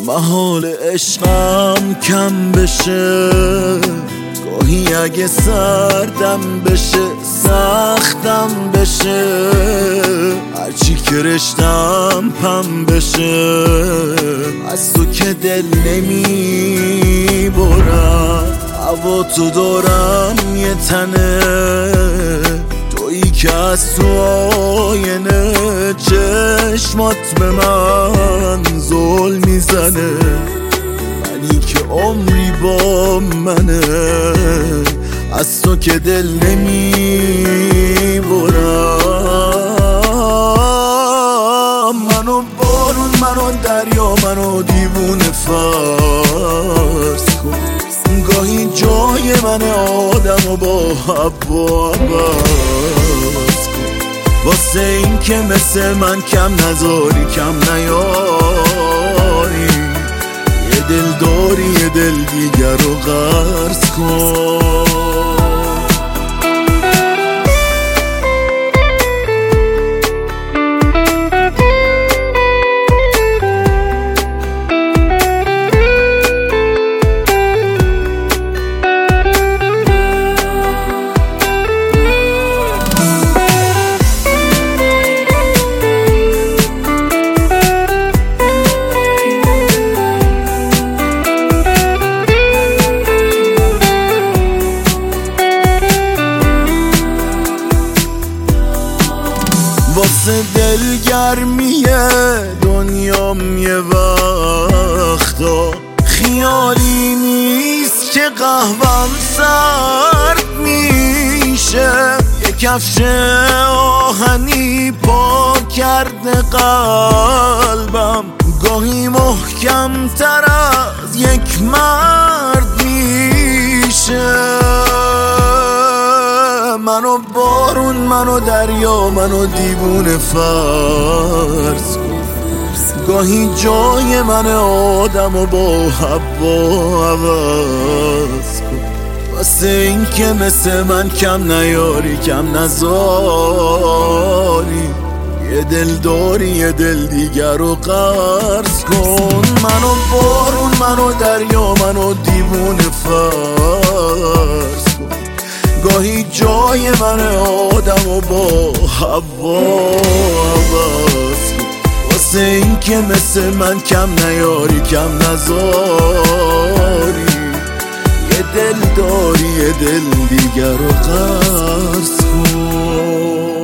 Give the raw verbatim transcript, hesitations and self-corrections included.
محال عشقم کم بشه، گاهی اگه سردم بشه سختم بشه، هرچی که رشتم پم بشه، از تو که دل نمی برم. هوا تو دارم یه تنه، تویی که از تو آینه چشمات به من زل میزنه، منی که عمری با منه، از تو که دل نمی برم. منو بارون، منو دریا، منو دیوونه فرض کن، گاهی جای من آدم و با حوا عوض کن، واسه این که مثل من کم نذاری کم نیاری، یه دل داری یه دل دیگر رو غرض کن. واسه دلگرمیه دنیام یه وقتا خیالی نیست که قهوم سرد میشه، یه کفش آهنی پاک کرده قلبم، گاهی محکم تر از یک مرد میشه. منو بارون، منو دریا، منو دیوونه فرض کن، گاهی جای من آدم و با حوا عوض کن، واسه این که مثل من کم نیاری کم نذاری، یه دل داری یه دل دیگر رو قرض کن. منو بارون، منو دریا، منو دیوونه فرض کن، گاهی جای من آدم و با حوا عوض کن، واسه این که مثل من کم نیاری کم نذاری، یه دل داری یه دل دیگر رو قرض کن.